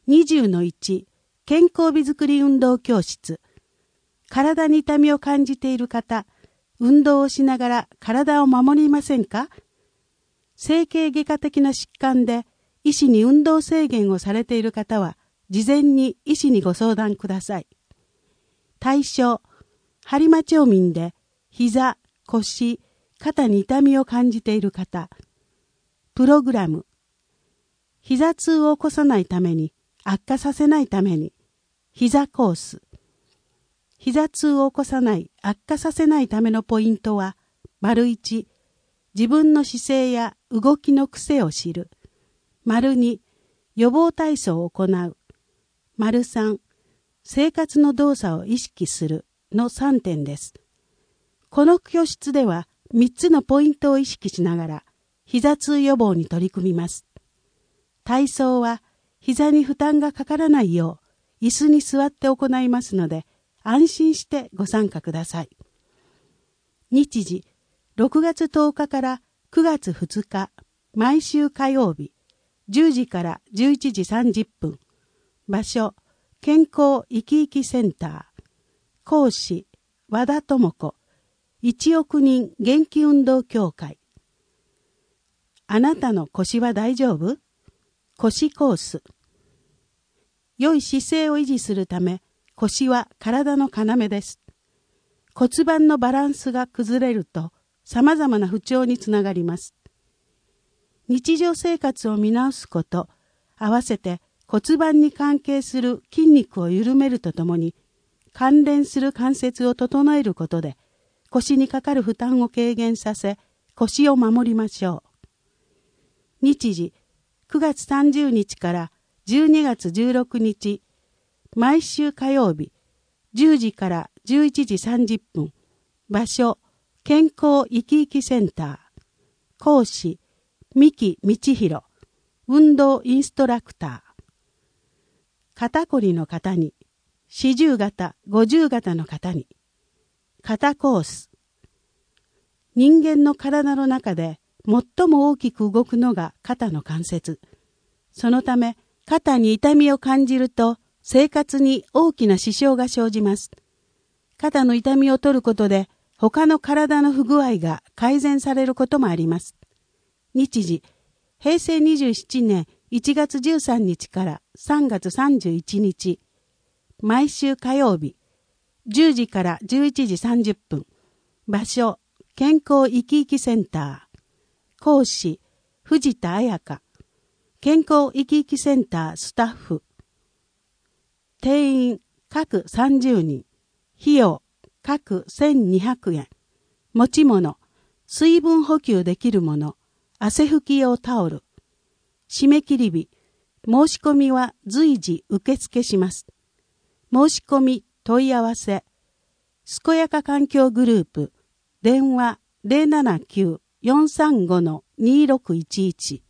20-1健康美づくり運動教室。体に痛みを感じている方、運動をしながら体を守りませんか？整形外科的な疾患で医師に運動制限をされている方は、事前に医師にご相談ください。対象、播磨町民で膝、腰、肩に痛みを感じている方。プログラム、膝痛を起こさないために、悪化させないために、膝コース。膝痛を起こさない、悪化させないためのポイントは、1、自分の姿勢や動きの癖を知る。2、予防体操を行う。3、生活の動作を意識するの3点です。この教室では3つのポイントを意識しながら、膝痛予防に取り組みます。体操は、膝に負担がかからないよう、椅子に座って行いますので、安心してご参加ください。日時、6月10日から9月2日、毎週火曜日、10時から11時30分。場所、健康生き生きセンター。講師、和田智子。1億人元気運動協会。あなたの腰は大丈夫？腰コース。良い姿勢を維持するため、腰は体の要です。骨盤のバランスが崩れると、様々な不調につながります。日常生活を見直すこと、合わせて骨盤に関係する筋肉を緩めるとともに、関連する関節を整えることで、腰にかかる負担を軽減させ、腰を守りましょう。日時、9月30日から12月16日、毎週火曜日、10時から11時30分、場所、健康生き生きセンター、講師、三木道弘、運動インストラクター。肩こりの方に、40型、50型の方に、肩コース。人間の体の中で最も大きく動くのが肩の関節。そのため、肩に痛みを感じると、生活に大きな支障が生じます。肩の痛みを取ることで、他の体の不具合が改善されることもあります。日時、平成27年1月13日から3月31日、毎週火曜日、10時から11時30分、場所、健康生き生きセンター、講師、藤田彩香、健康生き生きセンタースタッフ、定員各30人、費用各1200円、持ち物、水分補給できるもの、汗拭き用タオル、締め切り日、申し込みは随時受付します。申し込み問い合わせ、健やか環境グループ、電話 079-435-2611